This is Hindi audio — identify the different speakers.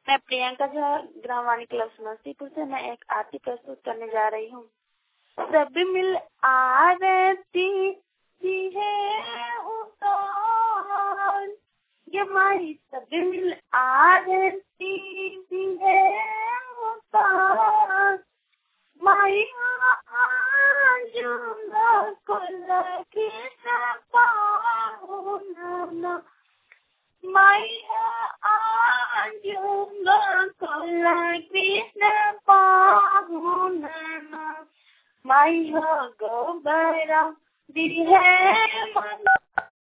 Speaker 1: मैं प्रियंका झा ग्रामवाणी क्लब समस्तीपुर से मैं एक आरती प्रस्तुत करने जा रही हूँ। सब मिल आरती दी है उतार, ये माई सब मिल आरती दी है उतार, माई आजूंगा कोला की पाहुना, Maya Anjunga Kola Krishna Pahunana, Maya Gobara Dihe Mana